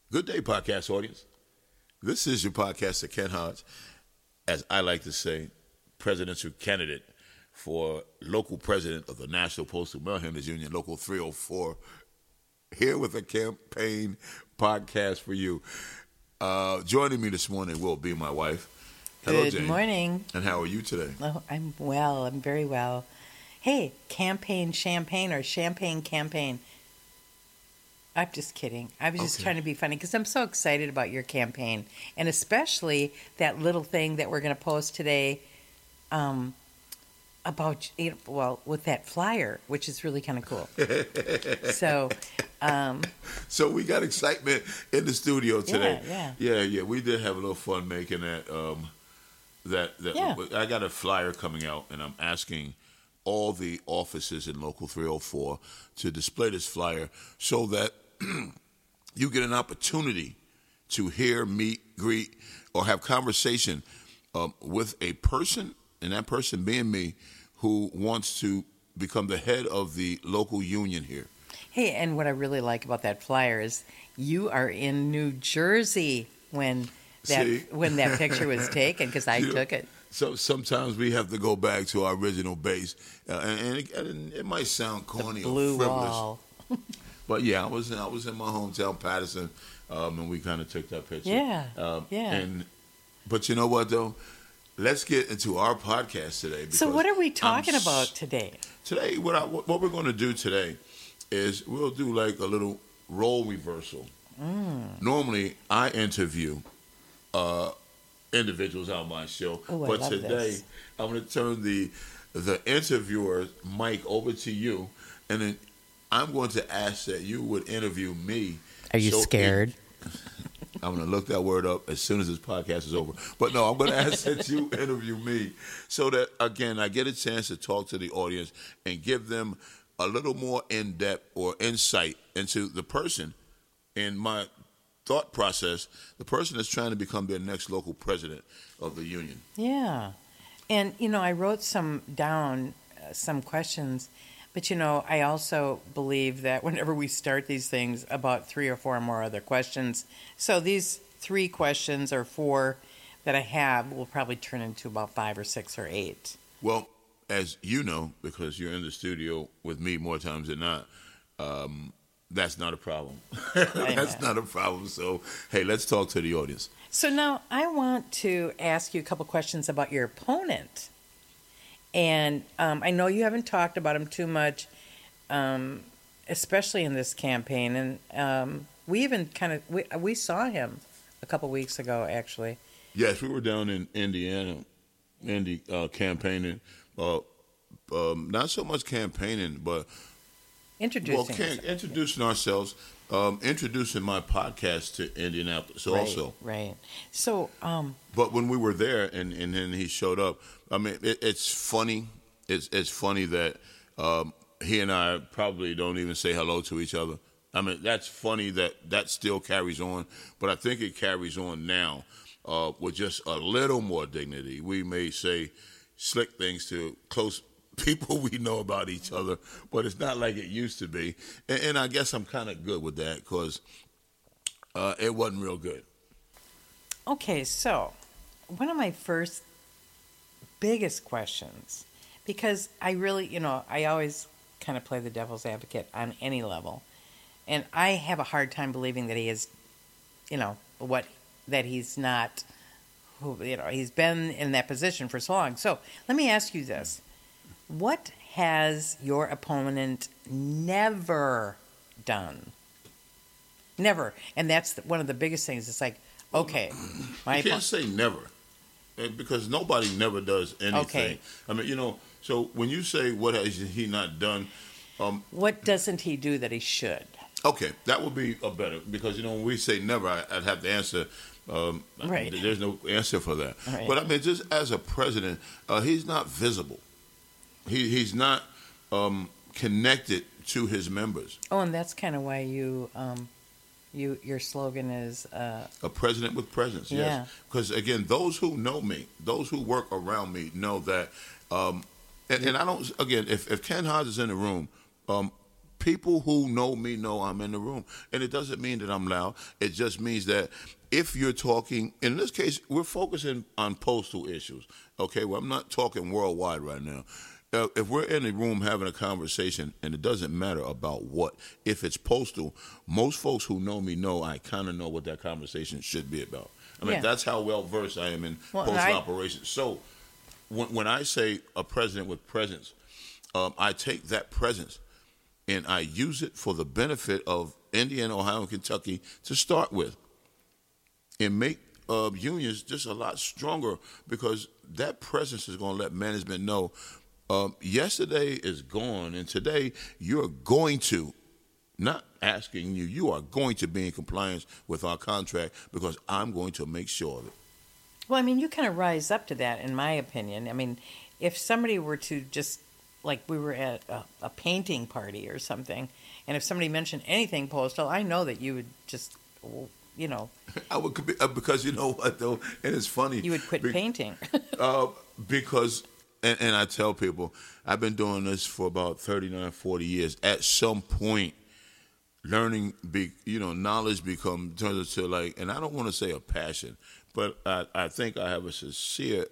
Good day, podcast audience. This is your podcaster, Ken Hodge, as I like to say, presidential candidate for local president of the National Postal Mail Handlers Union, Local 304, here with a campaign podcast for you. Joining me this morning will be my wife. Hello, Good Jane. morning. And how are you today? Oh, I'm well. I'm very well. Hey, campaign champagne or champagne campaign. I'm just kidding. I was just trying to be funny because I'm so excited about your campaign, and especially that little thing that we're going to post today about, with that flyer, which is really kind of cool. So we got excitement in the studio today. Yeah. We did have a little fun making that. I got a flyer coming out, and I'm asking all the offices in Local 304 to display this flyer so that you get an opportunity to hear, meet, greet, or have conversation with a person, and that person being me, who wants to become the head of the local union here. Hey, and what I really like about that flyer is you are in New Jersey when that picture was taken, because I took it. So sometimes we have to go back to our original base, and it might sound corny or frivolous. Wall. But yeah, I was in my hometown, Patterson, and we kind of took that picture. Yeah. But you know what though? Let's get into our podcast today. So what are we talking about today? Today, what we're going to do today is we'll do like a little role reversal. Normally, I interview individuals on my show, but today I'm going to turn the interviewer's mic over to you, and then I'm going to ask that you would interview me. Are you scared? I'm going to look that word up as soon as this podcast is over. But no, I'm going to ask that you interview me so that, again, I get a chance to talk to the audience and give them a little more in-depth or insight into the person in my thought process, the person that's trying to become their next local president of the union. Yeah. And, I wrote some questions. But, I also believe that whenever we start these things, about 3 or 4 more other questions. So these 3 questions or 4 that I have will probably turn into about 5 or 6 or 8. Well, as you know, because you're in the studio with me more times than not, that's not a problem. That's not a problem. So, hey, let's talk to the audience. So now I want to ask you a couple questions about your opponent. And I know you haven't talked about him too much, especially in this campaign. And we even we saw him a couple weeks ago, actually. Yes, we were down in Indiana, campaigning. Not so much campaigning, but introducing ourselves, introducing my podcast to Indianapolis also. Right. So, but when we were there and then he showed up, I mean, it's funny. It's funny that he and I probably don't even say hello to each other. I mean, that's funny that still carries on, but I think it carries on now with just a little more dignity. We may say slick things to close people we know about each other, but it's not like it used to be. And I guess I'm kind of good with that because it wasn't real good. Okay, so one of my first biggest questions, because I really, I always kind of play the devil's advocate on any level, and I have a hard time believing that he is, that he's not, he's been in that position for so long. So let me ask you this. What has your opponent never done? Never. And that's one of the biggest things. It's like, okay. You can't say never, because nobody never does anything. Okay. I mean, so when you say what has he not done. What doesn't he do that he should? Okay, that would be a better, because, when we say never, I'd have to answer. Right. There's no answer for that. Right. But I mean, just as a president, he's not visible. He's not connected to his members. Oh, and that's kind of why your slogan is a president with presence. Yeah. Yes, because again, those who know me, those who work around me, know that. And I don't. Again, if Ken Hodge is in the room, People who know me know I'm in the room. And it doesn't mean that I'm loud. It just means that if you're talking, in this case, we're focusing on postal issues. Okay, well, I'm not talking worldwide right now. If we're in a room having a conversation, and it doesn't matter about what, if it's postal, most folks who know me know I kind of know what that conversation should be about. I mean, that's how well versed I am in postal operations. So when I say a president with presence, I take that presence and I use it for the benefit of Indiana, Ohio, and Kentucky to start with, and make unions just a lot stronger, because that presence is going to let management know yesterday is gone, and today you're going to, not asking you, you are going to be in compliance with our contract, because I'm going to make sure of it. Well, I mean, you kind of rise up to that, in my opinion. I mean, if somebody were to just, like we were at a painting party or something, and if somebody mentioned anything postal, I know that you would just, you know. I would, because you know what, though, and it's funny. You would quit painting. Because, and I tell people, I've been doing this for about 39, 40 years. At some point, learning, knowledge turns into like, and I don't want to say a passion, but I think I have a sincere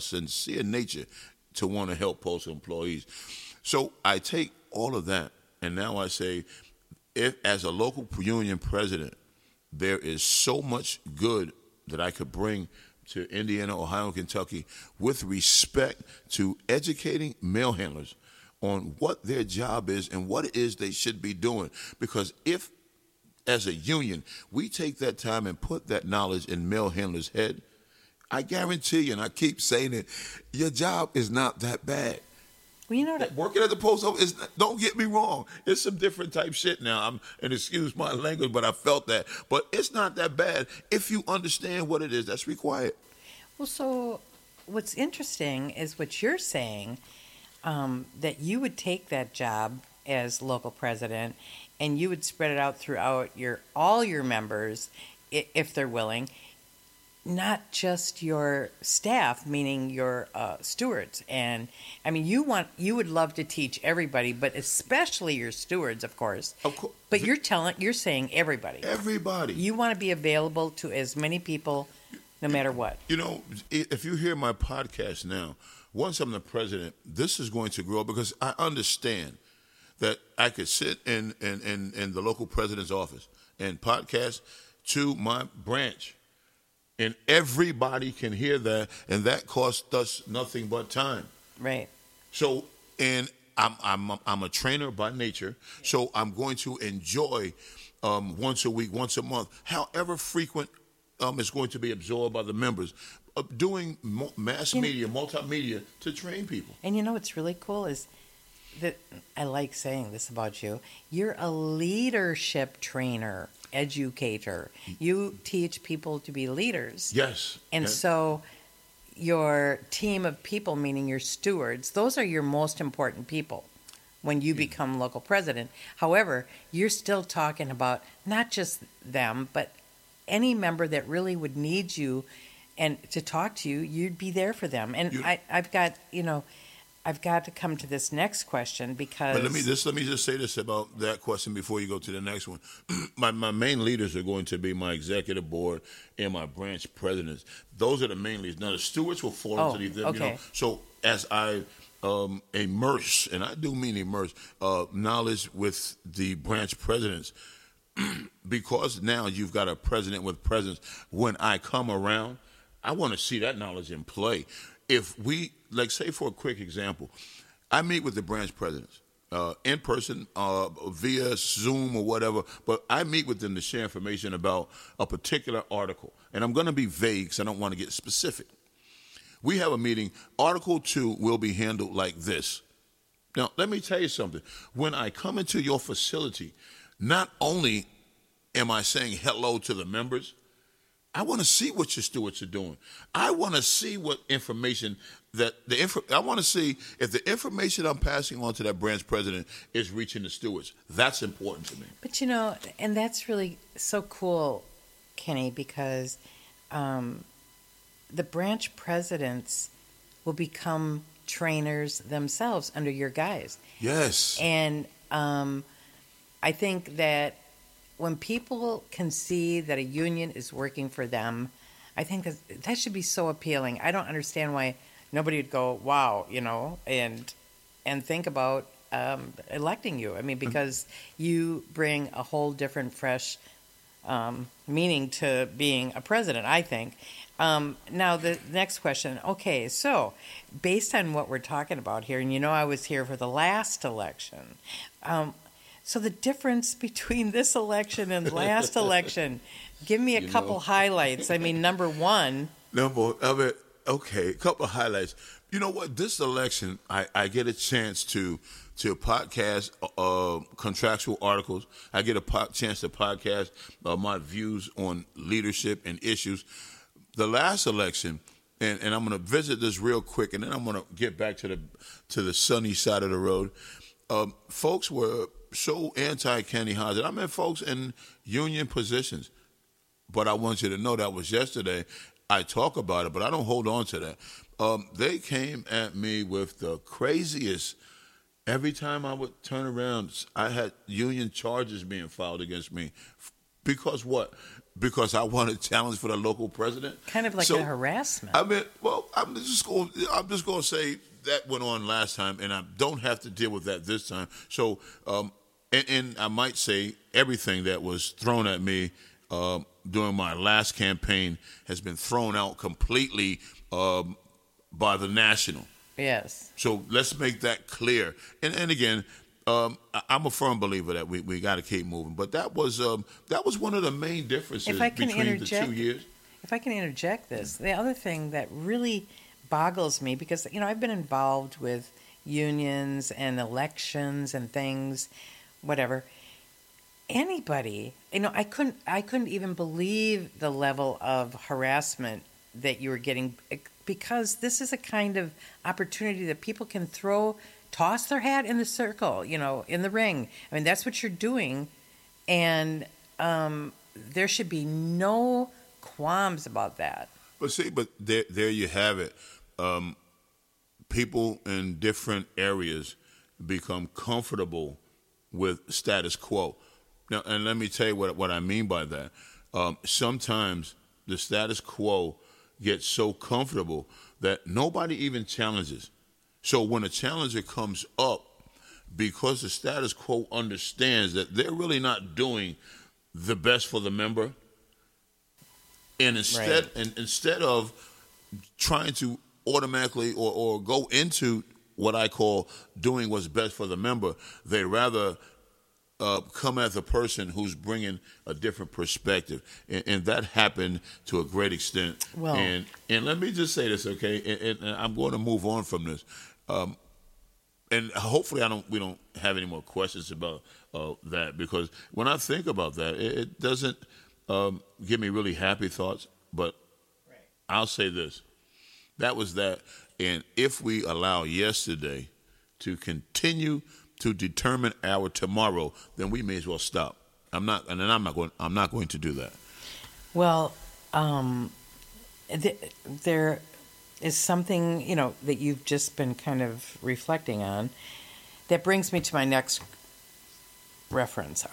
nature to want to help postal employees. So I take all of that, and now I say, if as a local union president, there is so much good that I could bring to Indiana, Ohio, and Kentucky with respect to educating mail handlers on what their job is and what it is they should be doing. Because if, as a union, we take that time and put that knowledge in mail handlers' head, I guarantee you, and I keep saying it, your job is not that bad. Well, you know what? Working at the post office, don't get me wrong, it's some different type shit now. And excuse my language, but I felt that. But it's not that bad if you understand what it is that's required. Well, so what's interesting is what you're saying, that you would take that job as local president and you would spread it out throughout all your members, if they're willing, not just your staff, meaning your stewards. And I mean, you would love to teach everybody, but especially your stewards, of course. Of course. But you're saying everybody. Everybody. You want to be available to as many people, no matter what. You know, if you hear my podcast now, once I'm the president, this is going to grow, because I understand that I could sit in the local president's office and podcast to my branch, and everybody can hear that, and that costs us nothing but time. Right. So, and I'm a trainer by nature, so I'm going to enjoy once a week, once a month, however frequent is going to be absorbed by the members, doing mass media, multimedia to train people. And you know what's really cool is that I like saying this about you. You're a leadership trainer, educator. You teach people to be leaders. Yes. And so your team of people, meaning your stewards, those are your most important people when you become local president. However, you're still talking about not just them, but any member that really would need you and to talk to you, you'd be there for them. And I've got to come to this next question, because. But let me just say this about that question before you go to the next one. My main leaders are going to be my executive board and my branch presidents. Those are the main leaders. Now the stewards will fall underneath them. Okay. You know. So as I immerse, and I do mean immerse, knowledge with the branch presidents, because now you've got a president with presence. When I come around, I want to see that knowledge in play. If we, like, say for a quick example, I meet with the branch presidents in person, via Zoom or whatever, but I meet with them to share information about a particular article. And I'm going to be vague because I don't want to get specific. We have a meeting. Article 2 will be handled like this. Now, let me tell you something. When I come into your facility, not only am I saying hello to the members, I want to see what your stewards are doing. I want to see what information I want to see if the information I'm passing on to that branch president is reaching the stewards. That's important to me. But and that's really so cool, Kenny, because the branch presidents will become trainers themselves under your guise. Yes. And I think that when people can see that a union is working for them, I think that should be so appealing. I don't understand why nobody would go, wow, and think about electing you. I mean, because you bring a whole different, fresh meaning to being a president, I think. Now, the next question. Okay, so based on what we're talking about here, and I was here for the last election. So the difference between this election and the last election, give me a couple highlights. I mean, number one. Okay, a couple of highlights. You know what? This election, I get a chance to podcast contractual articles. I get a chance to podcast my views on leadership and issues. The last election, and I'm going to visit this real quick, and then I'm going to get back to the sunny side of the road. Folks were so anti-Kenny Housing. I met folks in union positions, but I want you to know that was yesterday. I talk about it, but I don't hold on to that. They came at me with the craziest. Every time I would turn around, I had union charges being filed against me. Because what? Because I wanted a challenge for the local president. Kind of like a harassment. I mean, well, I'm just going to say that went on last time, and I don't have to deal with that this time. So, and I might say everything that was thrown at me during my last campaign has been thrown out completely by the National. Yes. So let's make that clear. And again, I'm a firm believer that we got to keep moving. But that was one of the main differences between the 2 years. If I can interject this, the other thing that really boggles me, because I've been involved with unions and elections and things, whatever. Anybody, I couldn't even believe the level of harassment that you were getting, because this is a kind of opportunity that people can toss their hat in the circle, in the ring. I mean, that's what you're doing, and there should be no qualms about that. But there you have it. People in different areas become comfortable with status quo. Now, and let me tell you what I mean by that. Sometimes the status quo gets so comfortable that nobody even challenges. So when a challenger comes up, because the status quo understands that they're really not doing the best for the member, and instead of trying to automatically or go into what I call doing what's best for the member, they rather come at the person who's bringing a different perspective, and that happened to a great extent. Well, and let me just say this, okay? And I'm going to move on from this, and hopefully we don't have any more questions about that, because when I think about that, it doesn't give me really happy thoughts. But right. I'll say this: that was that, and if we allow yesterday to continue to determine our tomorrow, then we may as well stop. I'm not going to do that. Well, there is something that you've just been kind of reflecting on that brings me to my next reference.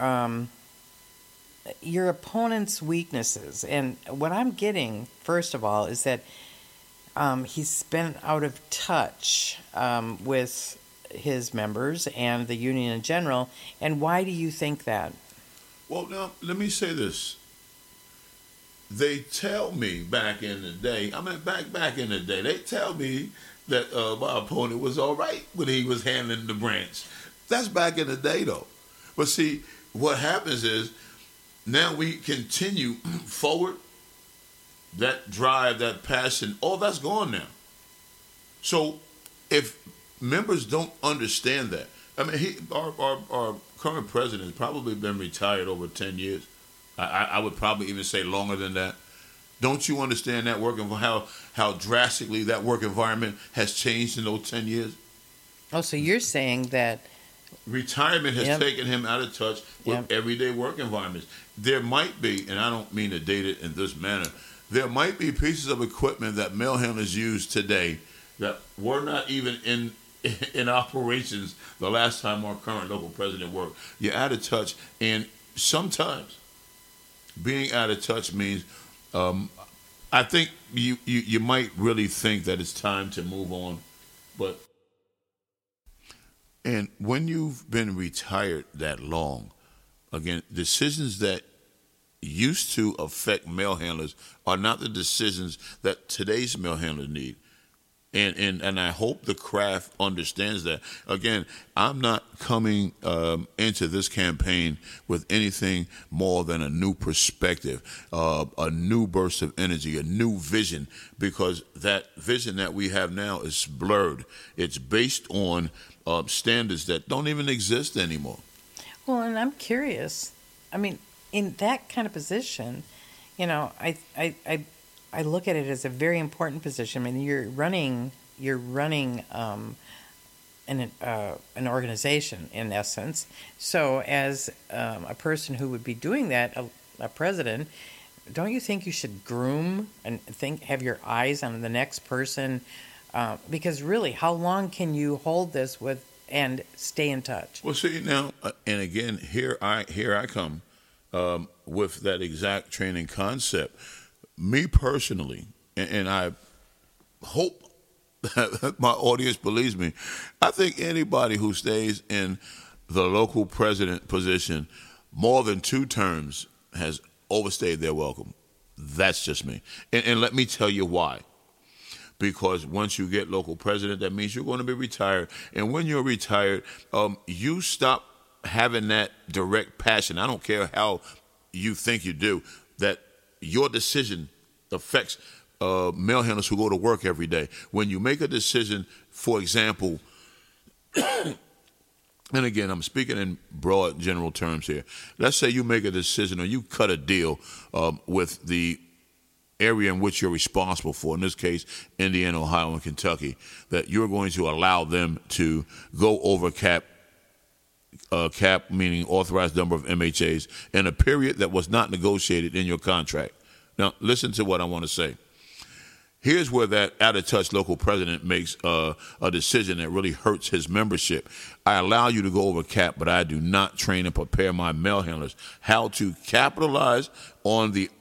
Your opponent's weaknesses, and what I'm getting, first of all, is that he's been out of touch with his members and the union in general. And why do you think that? Well, now, let me say this. They tell me back in the day, they tell me that my opponent was all right when he was handling the branch. That's back in the day, though. But see, what happens is now we continue forward. That drive, that passion, all that's gone now. So if members don't understand that, I mean, our current president has probably been retired over 10 years. I would probably even say longer than that. Don't you understand that how drastically that work environment has changed in those 10 years? Oh, so you're saying that retirement has taken him out of touch with everyday work environments. There might be, and I don't mean to date it in this manner, there might be pieces of equipment that mail handlers use today that were not even in in operations the last time our current local president worked. You're out of touch, and sometimes being out of touch means I think you might really think that it's time to move on, but and when you've been retired that long, again, decisions that used to affect mail handlers are not the decisions that today's mail handlers need. And I hope the craft understands that. Again, I'm not coming into this campaign with anything more than a new perspective, a new burst of energy, a new vision, because that vision that we have now is blurred. It's based on standards that don't even exist anymore. Well, and I'm curious. I mean, in that kind of position, you know, I look at it as a very important position. I mean, you're running an organization in essence. So, as a person who would be doing that, a president, don't you think you should groom and have your eyes on the next person? Because really, how long can you hold this with and stay in touch? Well, see now, and again, here I come with that exact training concept. Me personally, and I hope that my audience believes me, I think anybody who stays in the local president position more than 2 terms has overstayed their welcome. That's just me. And let me tell you why. Because once you get local president, that means you're going to be retired. And when you're retired, you stop having that direct passion. I don't care how you think you do, that your decision affects mail handlers who go to work every day. When you make a decision, for example, and again, I'm speaking in broad general terms here. Let's say you make a decision or you cut a deal with the area in which you're responsible for, in this case, Indiana, Ohio, and Kentucky, that you're going to allow them to go over cap, meaning authorized number of MHAs, in a period that was not negotiated in your contract. Now, listen to what I want to say. Here's where that out-of-touch local president makes a decision that really hurts his membership. I allow you to go over cap, but I do not train and prepare my mail handlers how to capitalize on the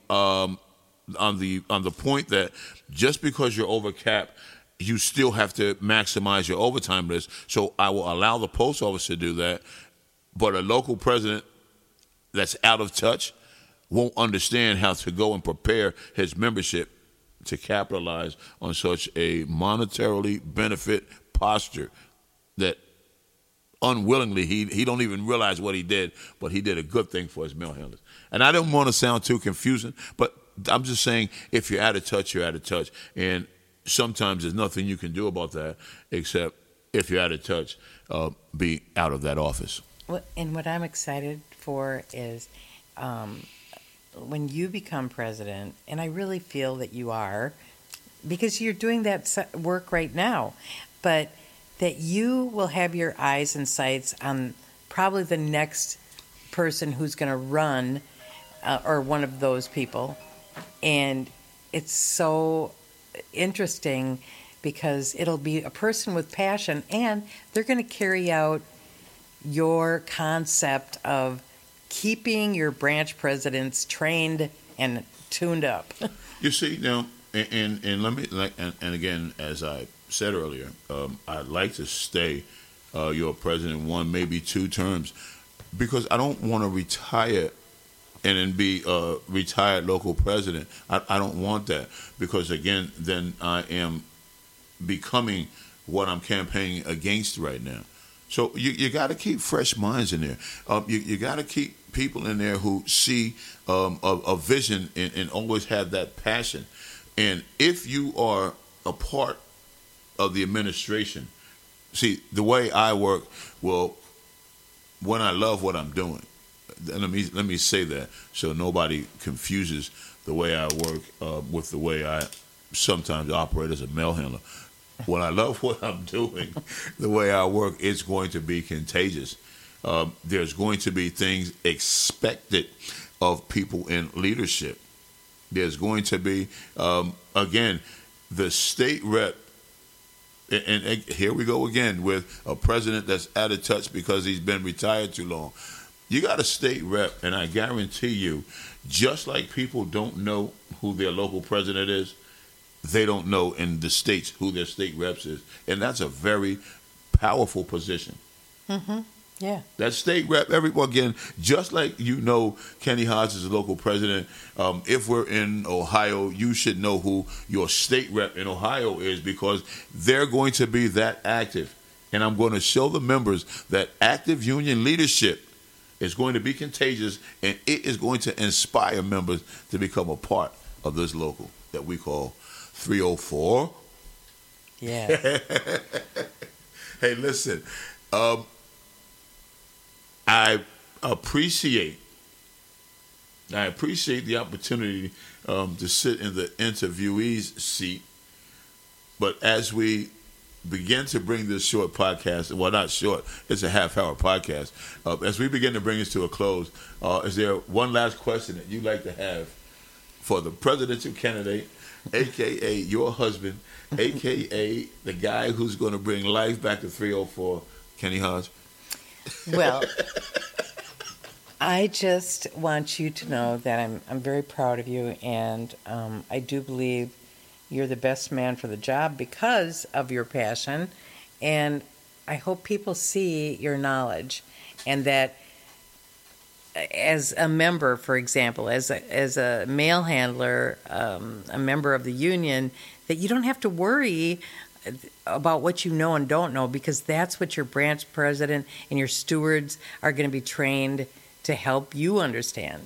point that just because you're over cap, you still have to maximize your overtime list. So I will allow the post office to do that, but a local president that's out of touch won't understand how to go and prepare his membership to capitalize on such a monetarily benefit posture that unwillingly he don't even realize what he did, but he did a good thing for his mail handlers. And I don't want to sound too confusing, but I'm just saying if you're out of touch, you're out of touch. And sometimes there's nothing you can do about that except if you're out of touch, be out of that office. Well, and what I'm excited for is when you become president, and I really feel that you are, because you're doing that work right now, but that you will have your eyes and sights on probably the next person who's going to run or one of those people. And it's so interesting because it'll be a person with passion, and they're going to carry out your concept of keeping your branch presidents trained and tuned up. You see now, and let me and again, as I said earlier, I'd like to stay your president 1, maybe 2 terms, because I don't want to retire and then be a retired local president. I don't want that, because again, then I am becoming what I'm campaigning against right now. So you got to keep fresh minds in there. You got to keep people in there who see a vision and always have that passion. And if you are a part of the administration, see, the way I work, well, when I love what I'm doing, let me say that so nobody confuses the way I work with the way I sometimes operate as a mail handler. When I love what I'm doing, the way I work, it's going to be contagious. There's going to be things expected of people in leadership. There's going to be, again, the state rep And here we go again with a president that's out of touch because he's been retired too long. You got a state rep, and I guarantee you, just like people don't know who their local president is, they don't know in the states who their state reps is. And that's a very powerful position. Mm-hmm. Yeah. That state rep, everyone, again, just like you know Kenny Hodges is the local president, if we're in Ohio, you should know who your state rep in Ohio is because they're going to be that active. And I'm going to show the members that active union leadership is going to be contagious, and it is going to inspire members to become a part of this local that we call 304. Yeah. Hey, listen, I appreciate the opportunity to sit in the interviewee's seat, but as we begin to bring this short podcast, well, not short, it's a half-hour podcast. As we begin to bring this to a close, is there one last question that you'd like to have for the presidential candidate, a.k.a. your husband, a.k.a. the guy who's going to bring life back to 304, Kenny Hodge? Well, I just want you to know that I'm very proud of you, and I do believe you're the best man for the job because of your passion, and I hope people see your knowledge, and that as a member, for example, as a mail handler, a member of the union, that you don't have to worry about what you know and don't know, because that's what your branch president and your stewards are going to be trained to help you understand.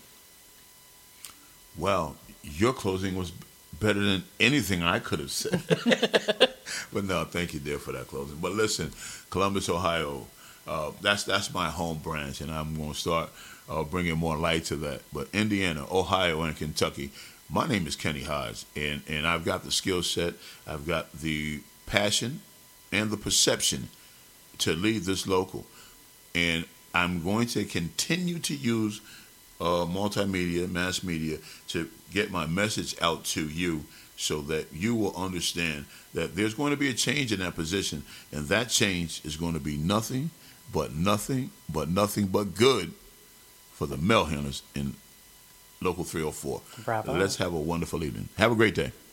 Well, your closing was better than anything I could have said. But no, thank you, dear, for that closing. But listen, Columbus, Ohio, that's my home branch, and I'm going to start bringing more light to that. But Indiana, Ohio, and Kentucky, my name is Kenny Hodge, and I've got the skill set, I've got the passion and the perception to lead this local. And I'm going to continue to use multimedia, mass media, to get my message out to you so that you will understand that there's going to be a change in that position, and that change is going to be nothing but good for the mail handlers in Local 304. Bravo. Let's have a wonderful evening. Have a great day.